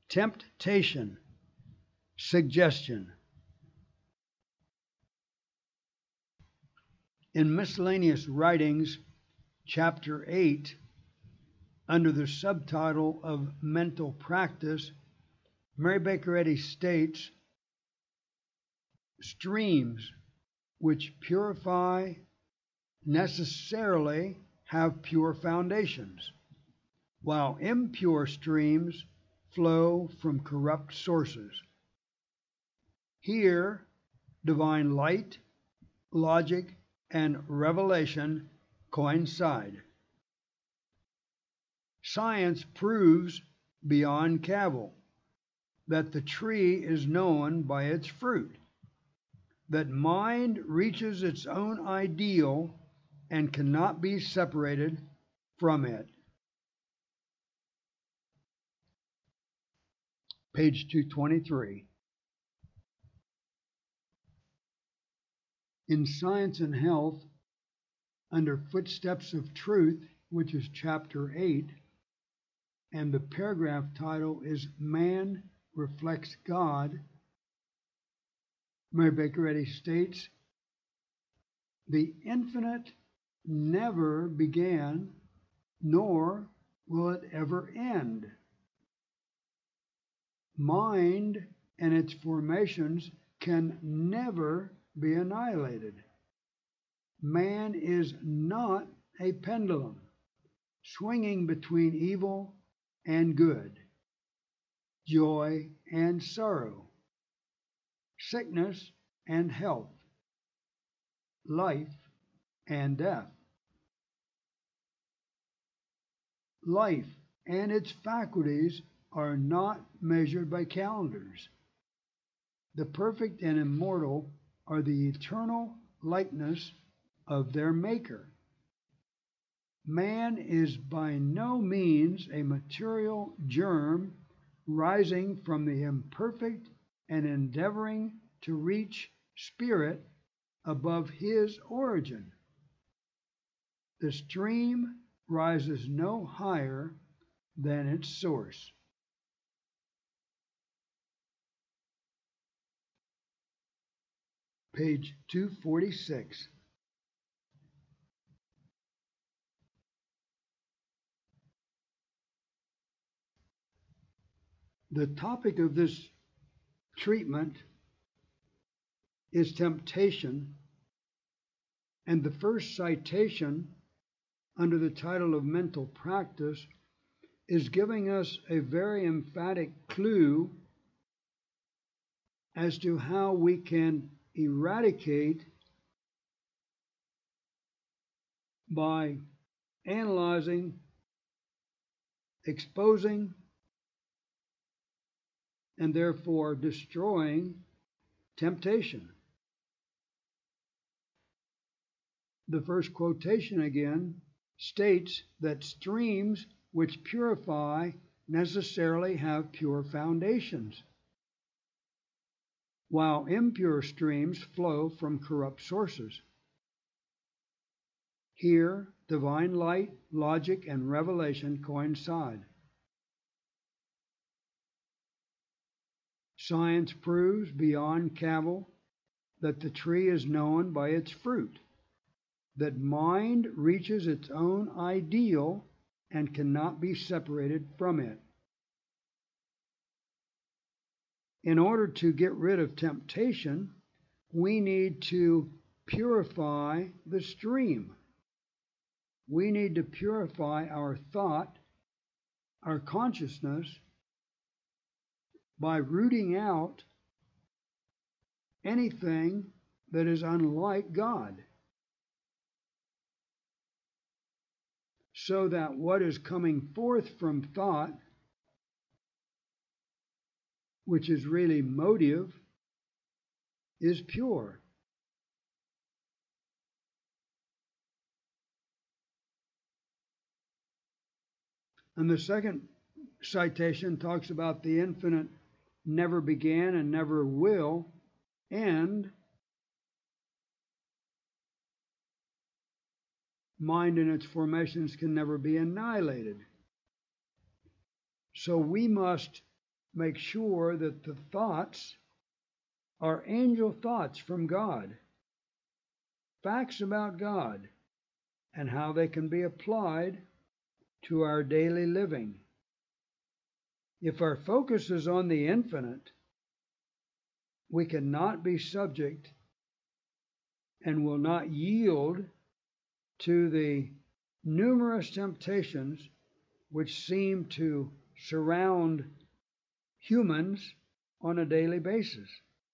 Temptation, suggestion. In Miscellaneous Writings, Chapter 8, under the subtitle of Mental Practice, Mary Baker Eddy states, streams which purify necessarily have pure foundations, while impure streams flow from corrupt sources. Here, divine light, logic, and revelation coincide. Science proves beyond cavil that the tree is known by its fruit, that mind reaches its own ideal and cannot be separated from it. Page 223. In Science and Health, under Footsteps of Truth, which is Chapter 8, and the paragraph title is Man Reflects God, Mary Baker Eddy states, the infinite never began, nor will it ever end. Mind and its formations can never be annihilated. Man is not a pendulum, swinging between evil and good, joy and sorrow, sickness and health, life and death. Life and its faculties are not measured by calendars. The perfect and immortal are the eternal likeness of their Maker. Man is by no means a material germ rising from the imperfect and endeavoring to reach spirit above his origin. The stream rises no higher than its source. Page 246. The topic of this treatment is temptation, and the first citation under the title of Mental Practice is giving us a very emphatic clue as to how we can eradicate by analyzing, exposing, and therefore destroying temptation. The first quotation again states that streams which purify necessarily have pure foundations, while impure streams flow from corrupt sources. Here, divine light, logic, and revelation coincide. Science proves beyond cavil that the tree is known by its fruit, that mind reaches its own ideal and cannot be separated from it. In order to get rid of temptation, we need to purify the stream. We need to purify our thought, our consciousness, by rooting out anything that is unlike God, so that what is coming forth from thought, which is really motive, is pure. And the second citation talks about the infinite never began and never will end. Mind and its formations can never be annihilated. So we must make sure that the thoughts are angel thoughts from God, facts about God, and how they can be applied to our daily living. If our focus is on the infinite, we cannot be subject and will not yield to the numerous temptations which seem to surround humans on a daily basis.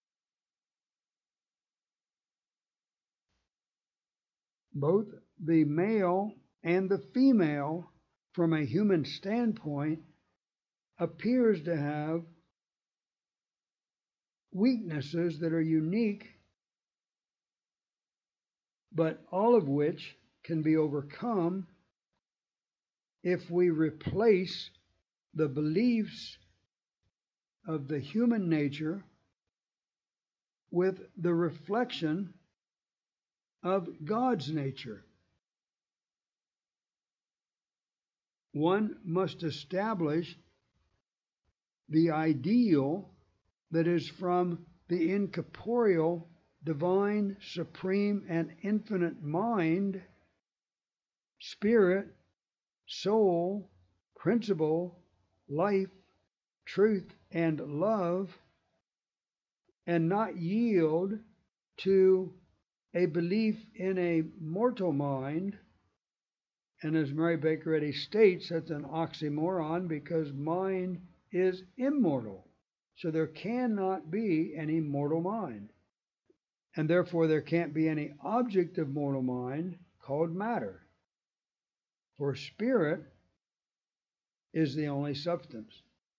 Both the male and the female, from a human standpoint, appears to have weaknesses that are unique, but all of which can be overcome if we replace the beliefs of the human nature with the reflection of God's nature. One must establish the ideal that is from the incorporeal, divine, supreme, and infinite mind, spirit, soul, principle, life, truth, and love, and not yield to a belief in a mortal mind. And as Mary Baker Eddy states, that's an oxymoron because mind is immortal. So there cannot be any mortal mind. And therefore there can't be any object of mortal mind called matter. For spirit is the only substance.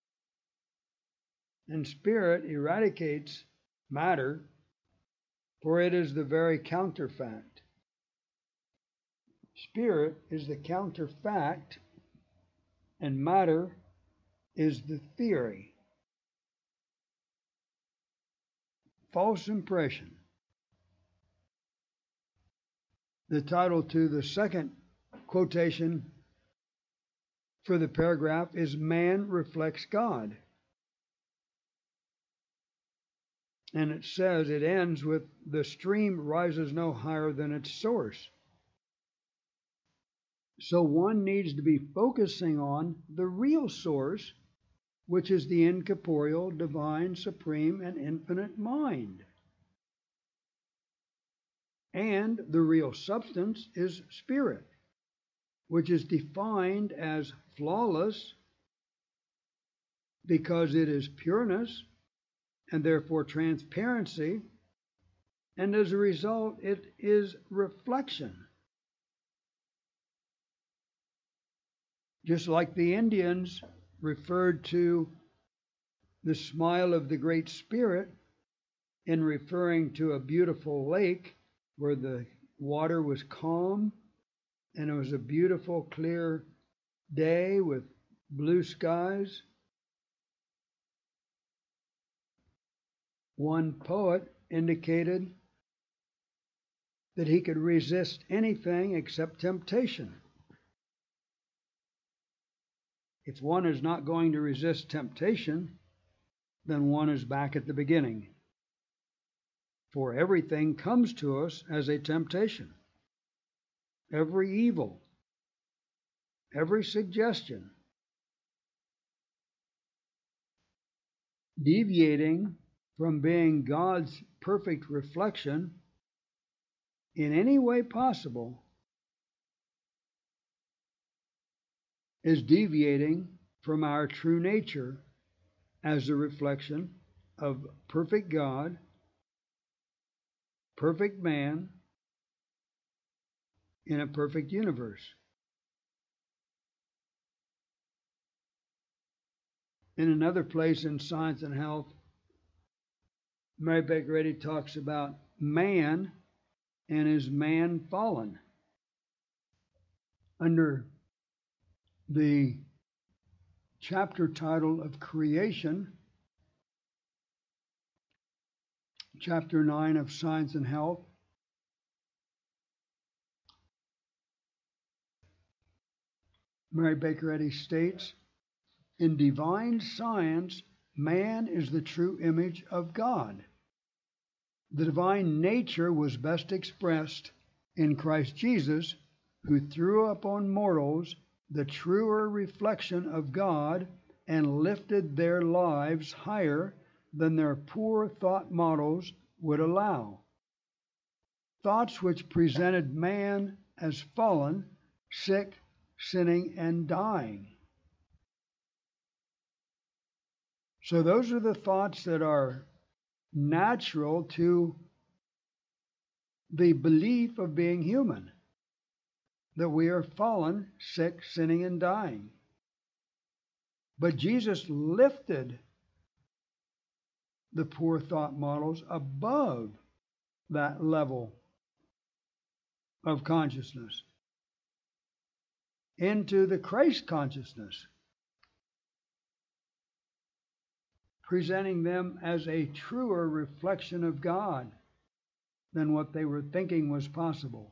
And spirit eradicates matter, for it is the very counterfact. Spirit is the counterfact, and matter is the theory. False impression. The title to the second quotation for the paragraph is Man Reflects God. And it says, it ends with, the stream rises no higher than its source. So one needs to be focusing on the real source, which is the incorporeal, divine, supreme, and infinite mind. And the real substance is spirit, which is defined as flawless because it is pureness and therefore transparency, and as a result, it is reflection. Just like the Indians referred to the smile of the Great Spirit in referring to a beautiful lake where the water was calm and it was a beautiful, clear day with blue skies. One poet indicated that he could resist anything except temptation. If one is not going to resist temptation, then one is back at the beginning. For everything comes to us as a temptation. Every evil, every suggestion, deviating from being God's perfect reflection in any way possible, is deviating from our true nature as a reflection of perfect God, perfect man, in a perfect universe. In another place in Science and Health, Mary Baker Eddy talks about man and is man fallen. Under the chapter title of Creation, chapter 9 of Science and Health, Mary Baker Eddy states, in divine science, man is the true image of God. The divine nature was best expressed in Christ Jesus, who threw upon mortals the truer reflection of God and lifted their lives higher than their poor thought models would allow. Thoughts which presented man as fallen, sick, sinning, and dying. So those are the thoughts that are natural to the belief of being human, that we are fallen, sick, sinning, and dying. But Jesus lifted the poor thought models above that level of consciousness into the Christ consciousness, presenting them as a truer reflection of God than what they were thinking was possible.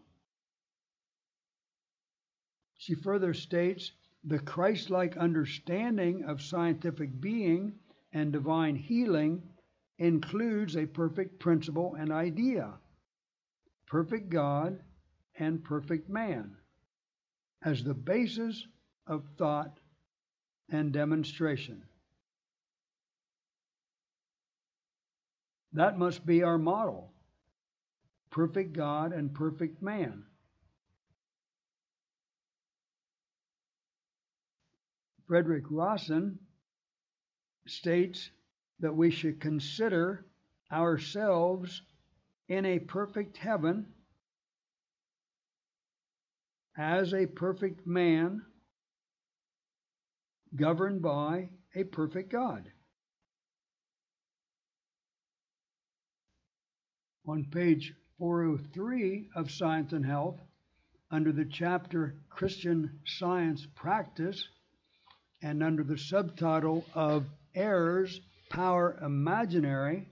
She further states, the Christ-like understanding of scientific being and divine healing includes a perfect principle and idea, perfect God and perfect man, as the basis of thought and demonstration. That must be our model, perfect God and perfect man. Frederick Rawson states that we should consider ourselves in a perfect heaven as a perfect man governed by a perfect God. On page 403 of Science and Health, under the chapter Christian Science Practice, and under the subtitle of Errors, Power Imaginary,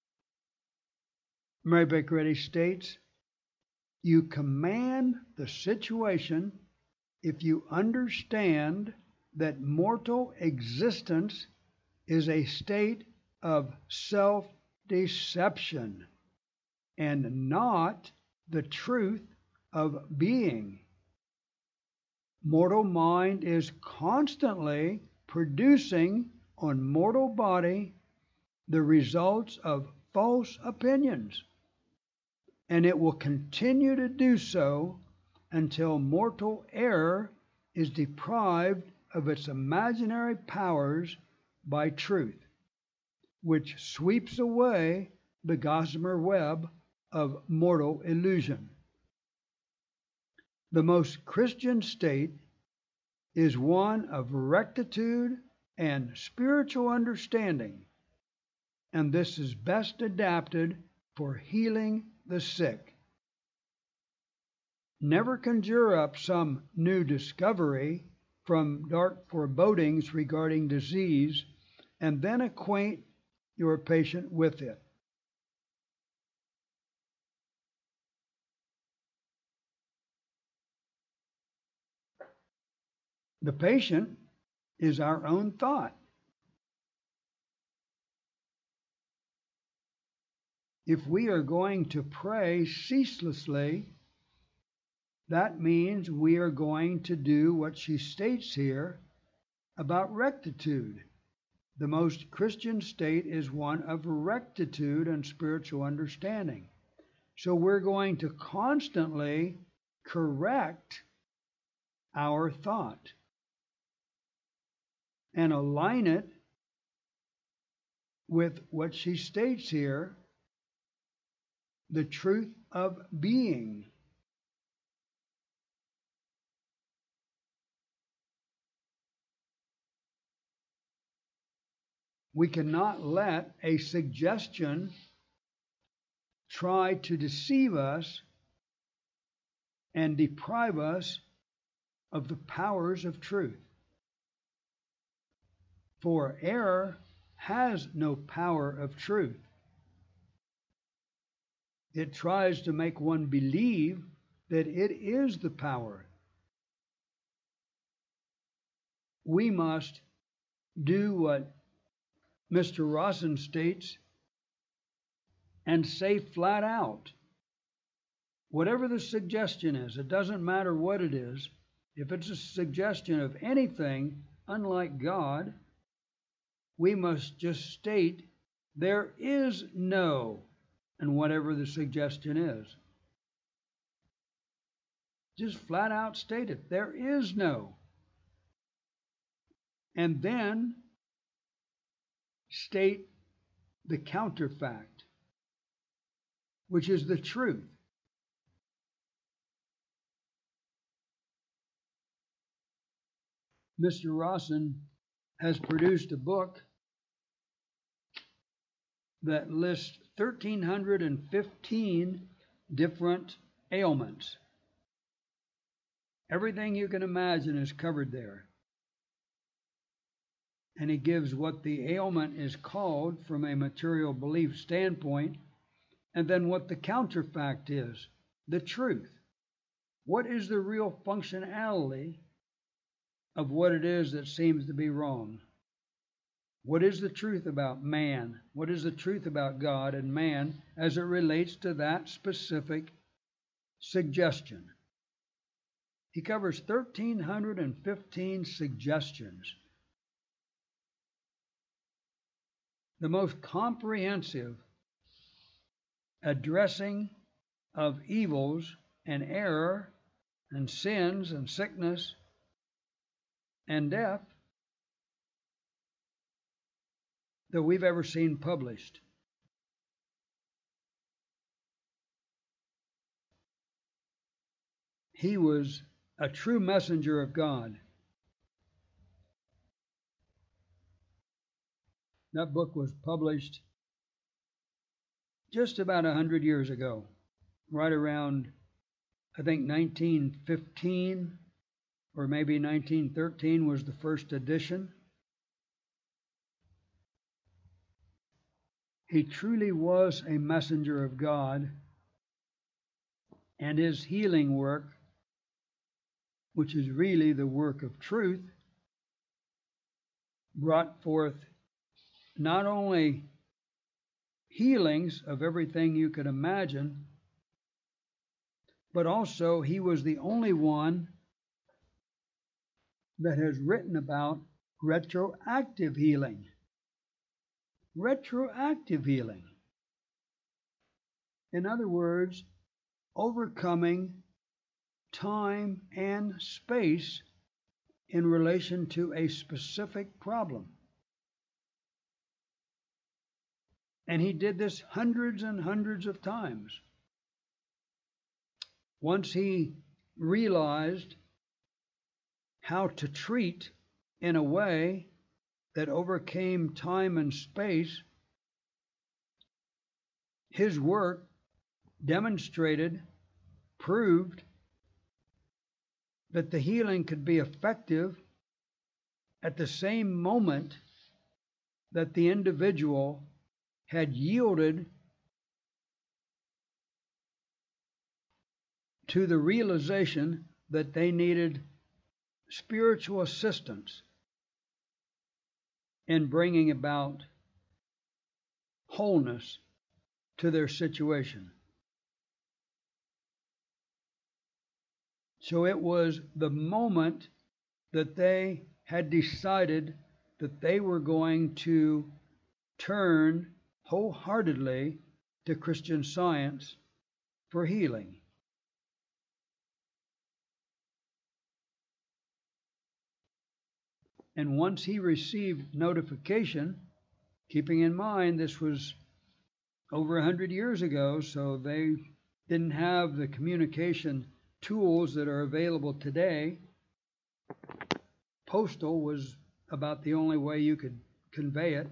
Mary Baker Eddy states, you command the situation if you understand that mortal existence is a state of self-deception and not the truth of being. Mortal mind is constantly producing on mortal body the results of false opinions, and it will continue to do so until mortal error is deprived of its imaginary powers by truth, which sweeps away the gossamer web of mortal illusion. The most Christian state is one of rectitude and spiritual understanding, and this is best adapted for healing the sick. Never conjure up some new discovery from dark forebodings regarding disease and then acquaint your patient with it. The patient is our own thought. If we are going to pray ceaselessly, that means we are going to do what she states here about rectitude. The most Christian state is one of rectitude and spiritual understanding. So we're going to constantly correct our thought and align it with what she states here, the truth of being. We cannot let a suggestion try to deceive us and deprive us of the powers of truth. For error has no power of truth. It tries to make one believe that it is the power. We must do what Mr. Rawson states and say flat out, whatever the suggestion is, it doesn't matter what it is, if it's a suggestion of anything unlike God, we must just state there is no, and whatever the suggestion is. Just flat out state it. There is no. And then state the counterfact, which is the truth. Mr. Rawson has produced a book that lists 1,315 different ailments. Everything you can imagine is covered there. And he gives what the ailment is called from a material belief standpoint, and then what the counterfact is, the truth. What is the real functionality of what it is that seems to be wrong? What is the truth about man? What is the truth about God and man as it relates to that specific suggestion? He covers 1,315 suggestions. The most comprehensive addressing of evils and error and sins and sickness and death that we've ever seen published. He was a true messenger of God. That book was published just about 100 years ago, right around, I think, 1915 or maybe 1913 was the first edition. He truly was a messenger of God, and his healing work, which is really the work of truth, brought forth not only healings of everything you could imagine, but also he was the only one that has written about retroactive healing. Retroactive healing. In other words, overcoming time and space in relation to a specific problem. And he did this hundreds and hundreds of times. Once he realized how to treat in a way that overcame time and space, his work demonstrated, proved that the healing could be effective at the same moment that the individual had yielded to the realization that they needed spiritual assistance in bringing about wholeness to their situation. So it was the moment that they had decided that they were going to turn wholeheartedly to Christian Science for healing. And once he received notification, keeping in mind this was over 100 years ago, so they didn't have the communication tools that are available today. Postal was about the only way you could convey it.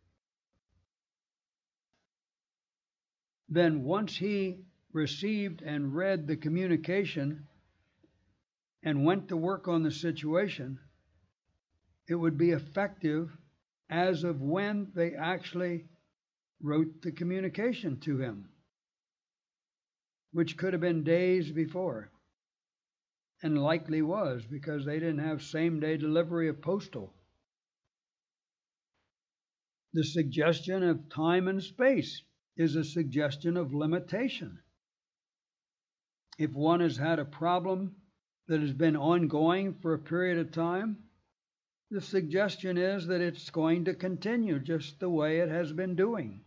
Then once he received and read the communication and went to work on the situation, it would be effective as of when they actually wrote the communication to him, which could have been days before, and likely was, because they didn't have same-day delivery of postal. The suggestion of time and space is a suggestion of limitation. If one has had a problem that has been ongoing for a period of time, the suggestion is that it's going to continue just the way it has been doing.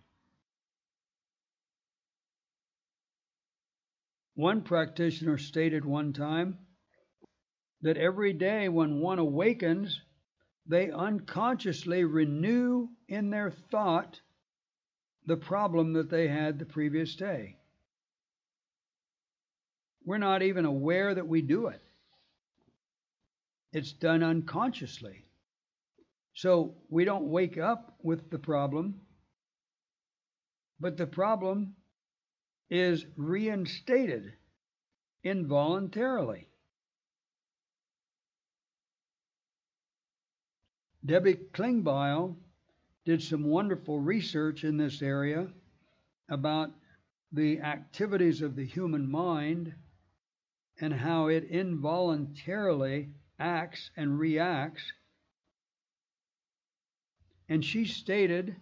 One practitioner stated one time that every day when one awakens, they unconsciously renew in their thought the problem that they had the previous day. We're not even aware that we do it. It's done unconsciously. So we don't wake up with the problem, but the problem is reinstated involuntarily. Debbie Klingbeil did some wonderful research in this area about the activities of the human mind and how it involuntarily acts and reacts. And she stated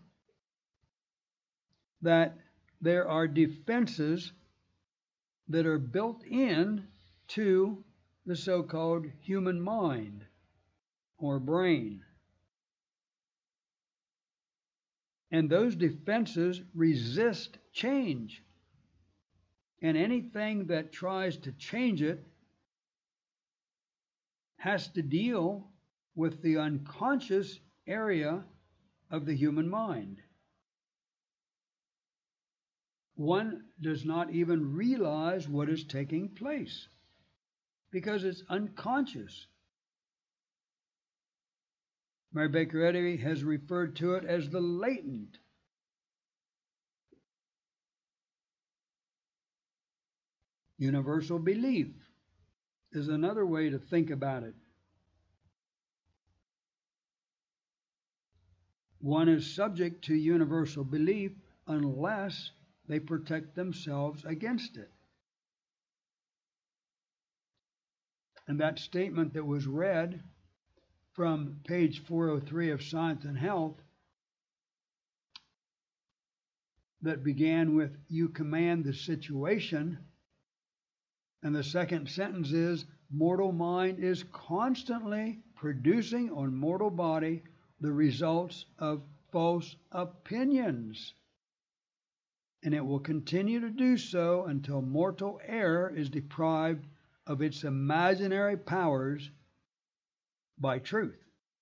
that there are defenses that are built in to the so-called human mind or brain. And those defenses resist change. And anything that tries to change it has to deal with the unconscious area of the human mind. One does not even realize what is taking place because it's unconscious. Mary Baker Eddy has referred to it as the latent. Universal belief is another way to think about it. One is subject to universal belief unless they protect themselves against it. And that statement that was read from page 403 of Science and Health that began with, "You command the situation," and the second sentence is, "Mortal mind is constantly producing on mortal body the results of false opinions, and it will continue to do so until mortal error is deprived of its imaginary powers by truth."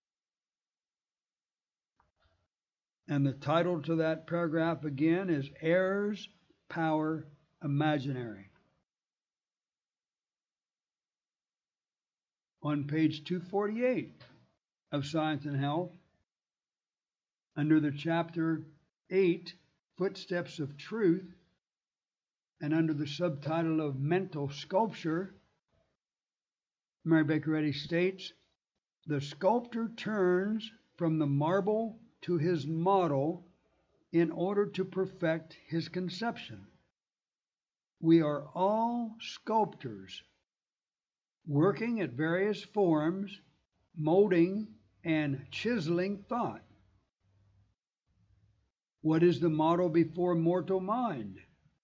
And the title to that paragraph again is Errors, Power, Imaginary. On page 248 of Science and Health, under the chapter 8, Footsteps of Truth, and under the subtitle of Mental Sculpture, Mary Baker Eddy states, "The sculptor turns from the marble to his model in order to perfect his conception. We are all sculptors, working at various forms, molding and chiseling thought. What is the model before mortal mind?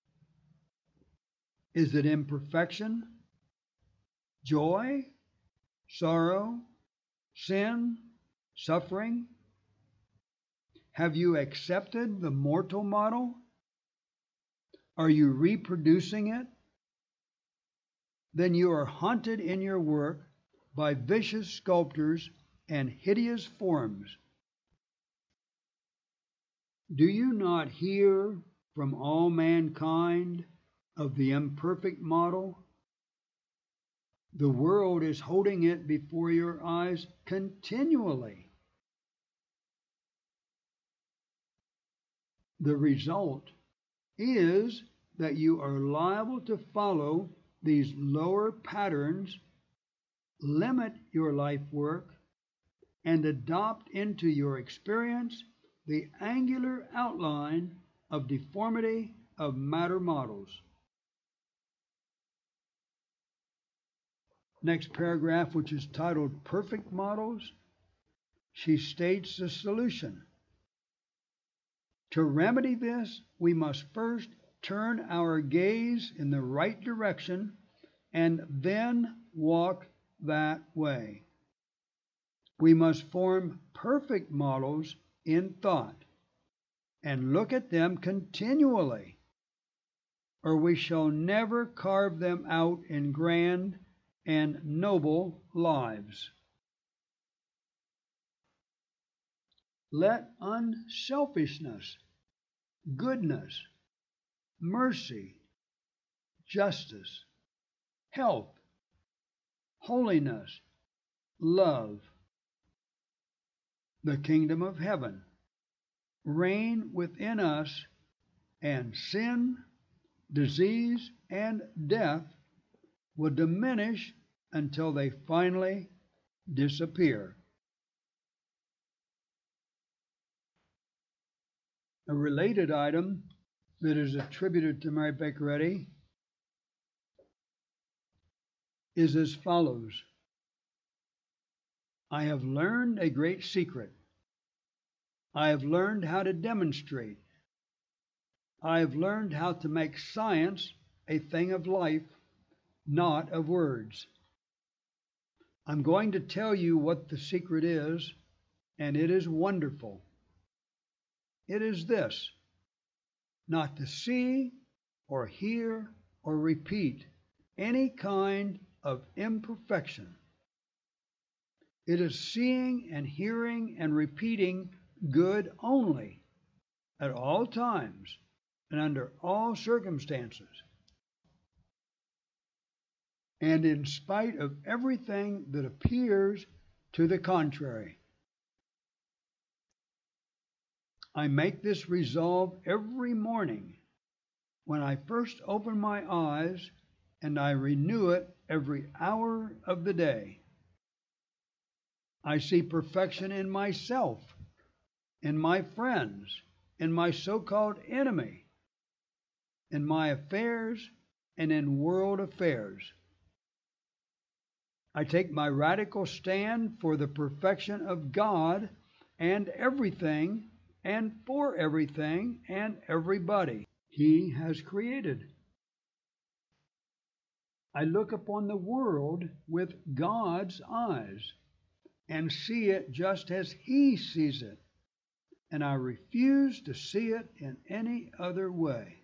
Is it imperfection, joy, sorrow, sin, suffering? Have you accepted the mortal model? Are you reproducing it? Then you are haunted in your work by vicious sculptors and hideous forms. Do you not hear from all mankind of the imperfect model? The world is holding it before your eyes continually. The result is that you are liable to follow these lower patterns, limit your life work, and adopt into your experience the angular outline of deformity of matter models." Next paragraph, which is titled Perfect Models, she states the solution. To remedy this, we must first turn our gaze in the right direction and then walk that way. We must form perfect models in thought and look at them continually, or we shall never carve them out in grand and noble lives. Let unselfishness, goodness, mercy, justice, health, holiness, love, the kingdom of heaven, reign within us, and sin, disease, and death will diminish until they finally disappear. A related item that is attributed to Mary Baker Eddy is as follows. I have learned a great secret. I have learned how to demonstrate. I have learned how to make science a thing of life, not of words. I'm going to tell you what the secret is, and it is wonderful. It is this: not to see or hear or repeat any kind of imperfection. It is seeing and hearing and repeating good only, at all times and under all circumstances, and in spite of everything that appears to the contrary. I make this resolve every morning when I first open my eyes, and I renew it every hour of the day. I see perfection in myself, in my friends, in my so-called enemy, in my affairs, and in world affairs. I take my radical stand for the perfection of God and everything and for everything and everybody He has created. I look upon the world with God's eyes and see it just as He sees it, and I refuse to see it in any other way.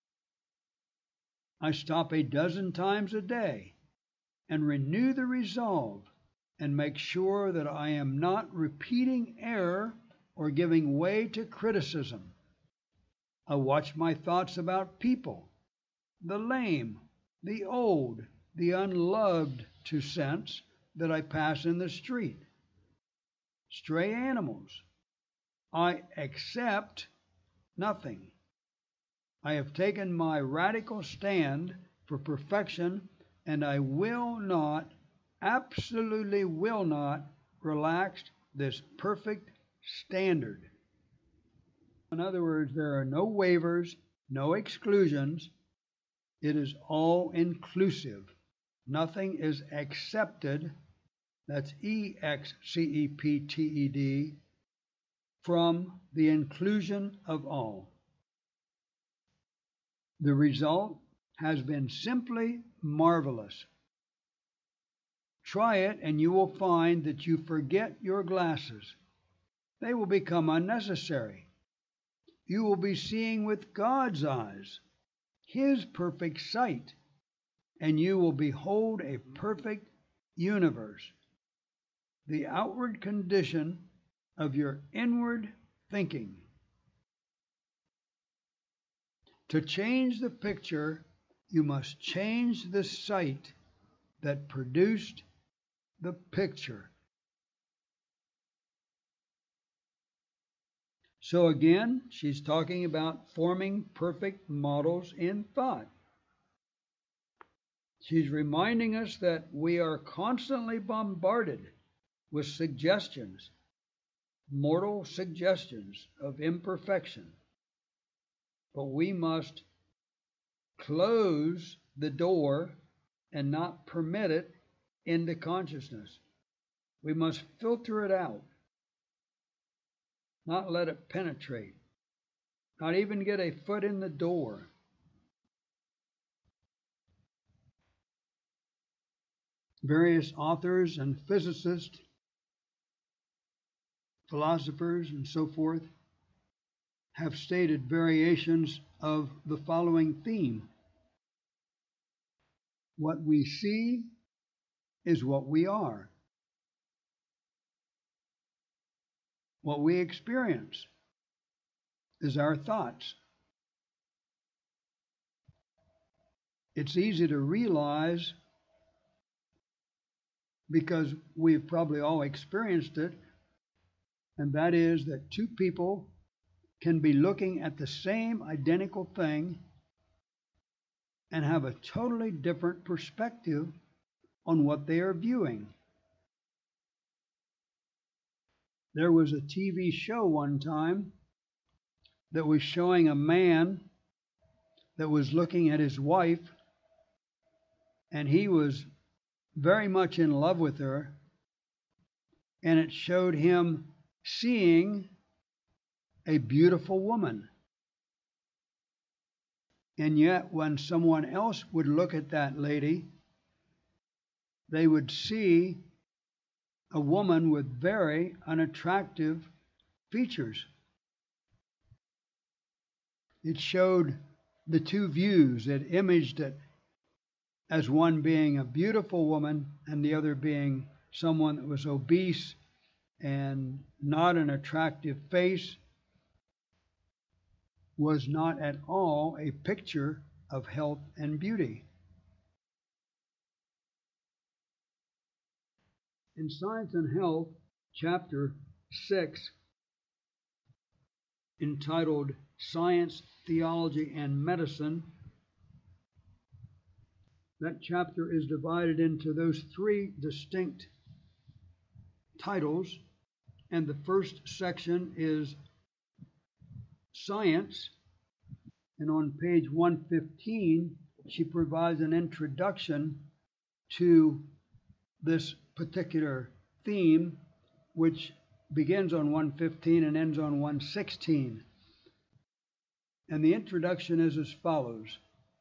I stop a dozen times a day and renew the resolve and make sure that I am not repeating error or giving way to criticism. I watch my thoughts about people, the lame, the old, the unloved to sense that I pass in the street, stray animals. I accept nothing. I have taken my radical stand for perfection, and I will not, absolutely will not, relax this perfect standard. In other words, there are no waivers, no exclusions. It is all inclusive. Nothing is accepted, that's EXCEPTED, from the inclusion of all. The result has been simply marvelous. Try it and you will find that you forget your glasses. They will become unnecessary. You will be seeing with God's eyes, His perfect sight, and you will behold a perfect universe, the outward condition of your inward thinking. To change the picture, you must change the sight that produced the picture. So again, she's talking about forming perfect models in thought. She's reminding us that we are constantly bombarded with suggestions, mortal suggestions of imperfection. But we must close the door and not permit it into consciousness. We must filter it out, not let it penetrate. not even get a foot in the door. Various authors and physicists, philosophers, and so forth have stated variations of the following theme. What we see is what we are. What we experience is our thoughts. It's easy to realize because we've probably all experienced it, and that is that two people can be looking at the same identical thing and have a totally different perspective on what they are viewing. There was a TV show one time that was showing a man that was looking at his wife, and he was very much in love with her, and it showed him seeing a beautiful woman. And yet, when someone else would look at that lady, they would see a woman with very unattractive features. It showed the two views. It imaged it as one being a beautiful woman and the other being someone that was obese and not an attractive face, was not at all a picture of health and beauty. In Science and Health, chapter 6, entitled Science, Theology, and Medicine, that chapter is divided into those three distinct titles, and the first section is Science, and on page 115 she provides an introduction to this particular theme, which begins on 115 and ends on 116. And the introduction is as follows.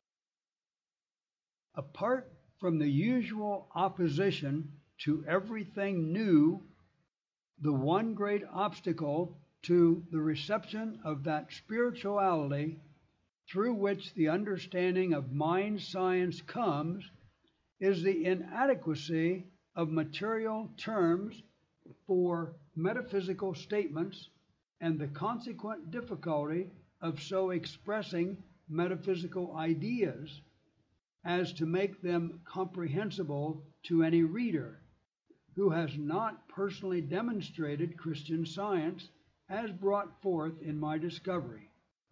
Apart from the usual opposition to everything new, the one great obstacle to the reception of that spirituality through which the understanding of mind science comes is the inadequacy of material terms for metaphysical statements and the consequent difficulty of so expressing metaphysical ideas as to make them comprehensible to any reader who has not personally demonstrated Christian Science as brought forth in my discovery.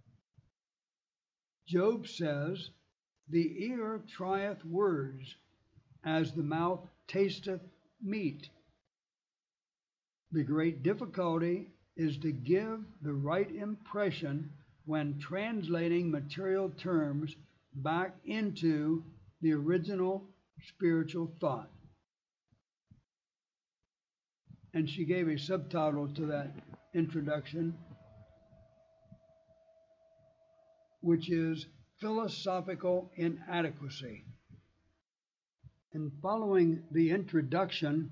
Job says, "The ear trieth words, as the mouth tasteth meat." The great difficulty is to give the right impression when translating material terms back into the original spiritual thought. And she gave a subtitle to that introduction, which is Philosophical Inadequacy. And following the introduction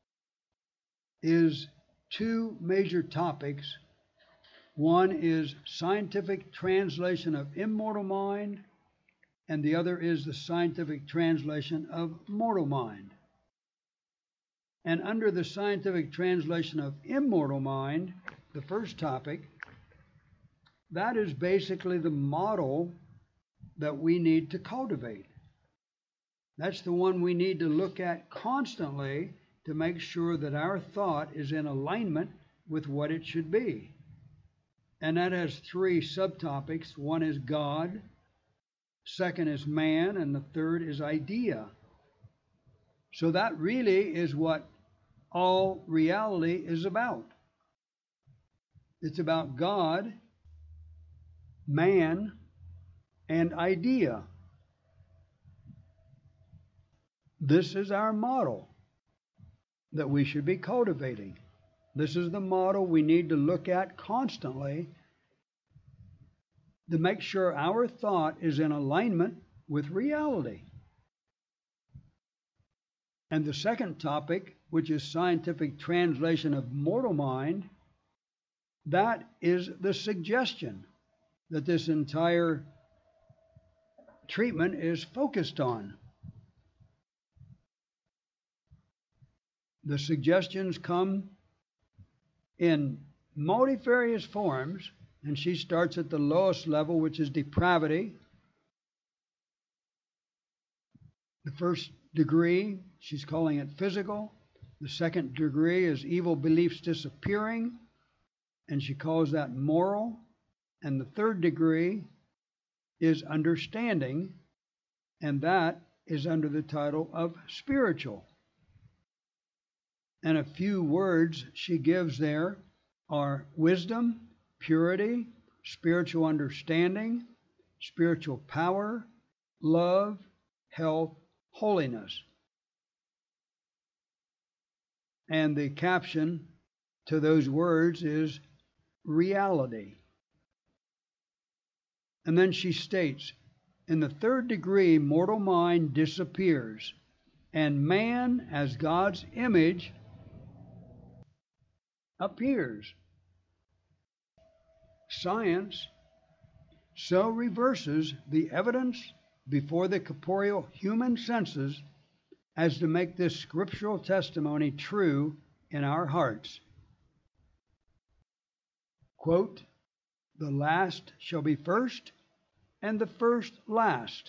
is two major topics. One is scientific translation of immortal mind, and the other is the scientific translation of mortal mind. And under the scientific translation of immortal mind, the first topic, that is basically the model that we need to cultivate. That's the one we need to look at constantly to make sure that our thought is in alignment with what it should be. And that has three subtopics. One is God, second is man, and the third is idea. So that really is what all reality is about. It's about God, man, and idea. This is our model that we should be cultivating. This is the model we need to look at constantly to make sure our thought is in alignment with reality. And the second topic, which is scientific translation of mortal mind, that is the suggestion that this entire treatment is focused on. The suggestions come in multifarious forms, and she starts at the lowest level, which is depravity. The first degree, she's calling it physical. The second degree is evil beliefs disappearing, and she calls that moral. And the third degree is understanding, and that is under the title of spiritual. And a few words she gives there are wisdom, purity, spiritual understanding, spiritual power, love, health, holiness. And the caption to those words is reality. And then she states, in the third degree, mortal mind disappears, and man, as God's image, appears. Science so reverses the evidence before the corporeal human senses as to make this scriptural testimony true in our hearts. Quote, the last shall be first, and the first last.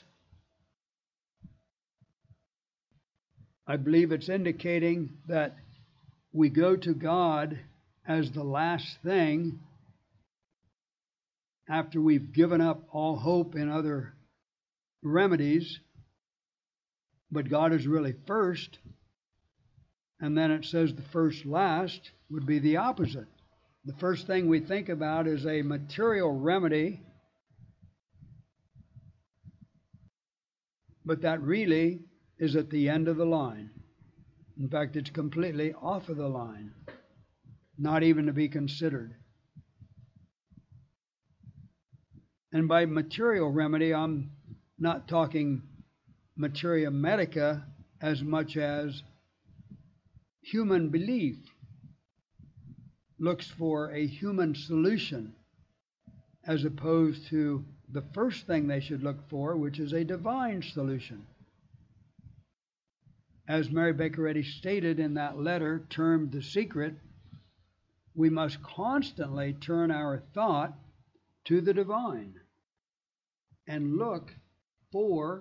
I believe it's indicating that we go to God as the last thing after we've given up all hope in other remedies, but God is really first, and then it says the first last would be the opposite. The first thing we think about is a material remedy, but that really is at the end of the line. In fact, it's completely off of the line, not even to be considered. And by material remedy, I'm not talking materia medica as much as human belief looks for a human solution, as opposed to the first thing they should look for, which is a divine solution. As Mary Baker Eddy stated in that letter termed The Secret, we must constantly turn our thought to the divine and look for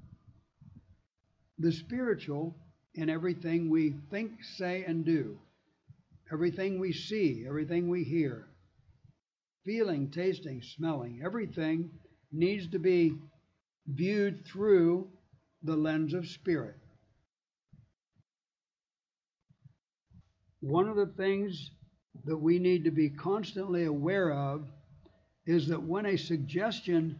the spiritual in everything we think, say, and do. Everything we see, everything we hear, feeling, tasting, smelling, everything needs to be viewed through the lens of spirit. One of the things that we need to be constantly aware of is that when a suggestion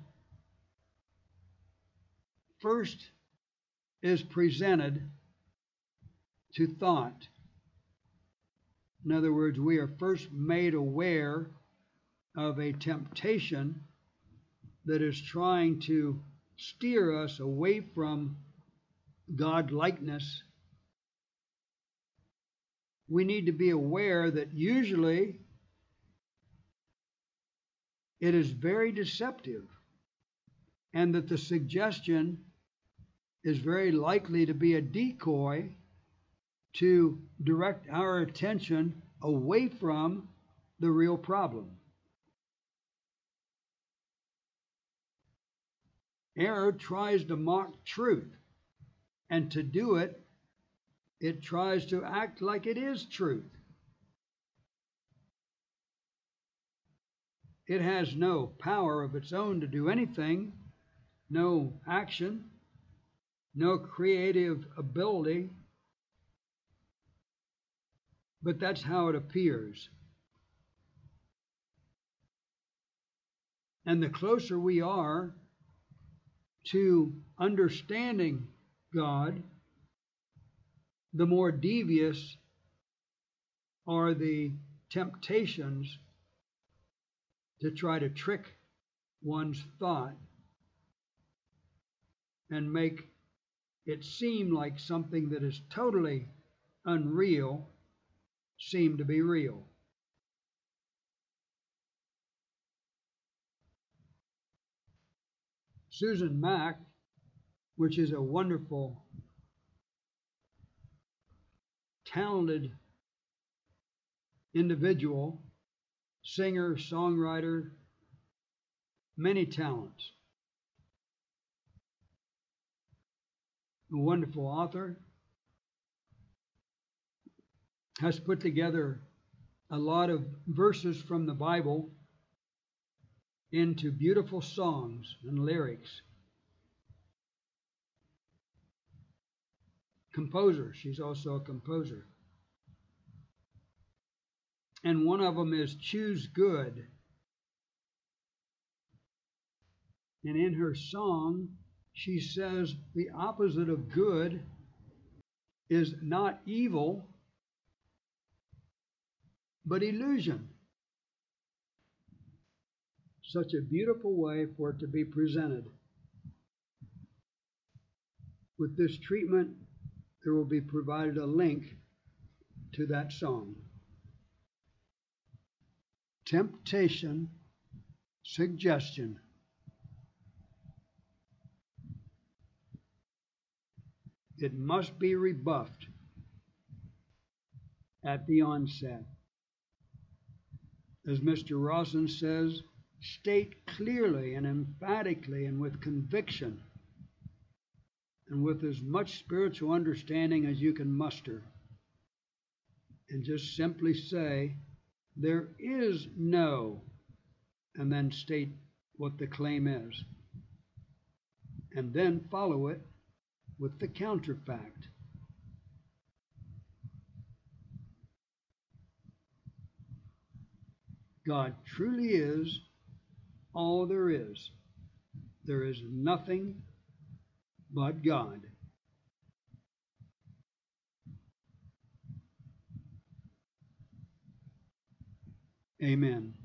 first is presented to thought, in other words, we are first made aware of a temptation that is trying to steer us away from God-likeness. We need to be aware that usually it is very deceptive, and that the suggestion is very likely to be a decoy to direct our attention away from the real problem. Error tries to mock truth, and to do it, it tries to act like it is truth. It has no power of its own to do anything, no action, no creative ability, but that's how it appears. And the closer we are to understanding God, the more devious are the temptations to try to trick one's thought and make it seem like something that is totally unreal seem to be real. Susan Mack, which is a wonderful, talented individual, singer, songwriter, many talents, a wonderful author, has put together a lot of verses from the Bible into beautiful songs and lyrics. Composer, she's also a composer. And one of them is Choose Good. And in her song, she says the opposite of good is not evil, but illusion. Such a beautiful way for it to be presented. With this treatment, there will be provided a link to that song. Temptation, suggestion. It must be rebuffed at the onset. As Mr. Rawson says, state clearly and emphatically and with conviction and with as much spiritual understanding as you can muster. And just simply say, there is no, and then state what the claim is. And then follow it with the counterfact. God truly is all there is. There is nothing but God. Amen.